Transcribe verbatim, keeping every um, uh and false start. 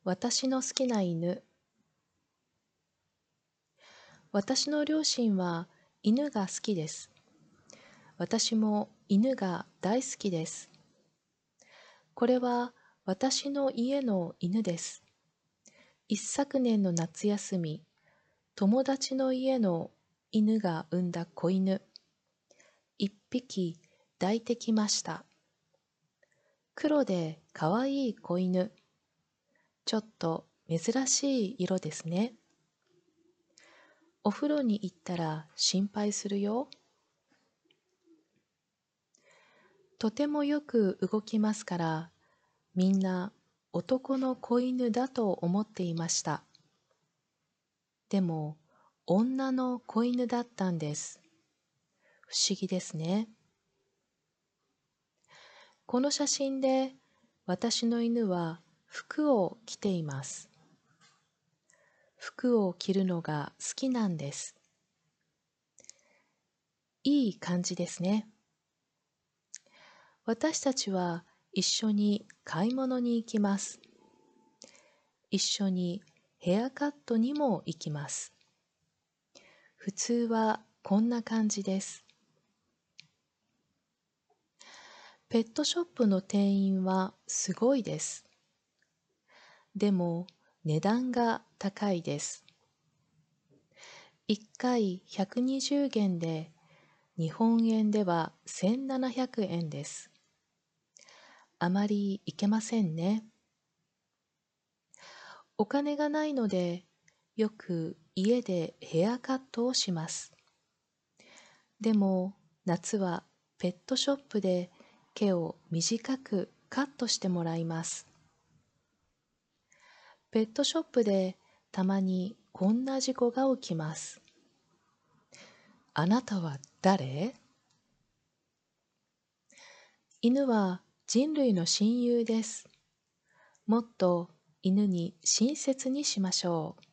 私の好きな犬。私の両親は犬が好きです。私も犬が大好きです。これは私の家の犬です。一昨年の夏休み、友達の家の犬が産んだ子犬。一匹抱いてきました。黒でかわいい子犬。ちょっと珍しい色ですね。お風呂に行ったら心配するよ。とてもよく動きますから、みんな男の子犬だと思っていました。でも、女の子犬だったんです。不思議ですね。この写真で私の犬は服を着ています。服を着るのが好きなんです。いい感じですね。私たちは一緒に買い物に行きます。一緒にヘアカットにも行きます。普通はこんな感じです。ペットショップの店員はすごいです。でも値段が高いです。いっかいひゃくにじゅうげんで日本円ではせんななひゃくえんです。あまりいけませんね。お金がないのでよく家でヘアカットをします。でも夏はペットショップで毛を短くカットしてもらいます。ペットショップでたまにこんな事故が起きます。あなたは誰？犬は人類の親友です。もっと犬に親切にしましょう。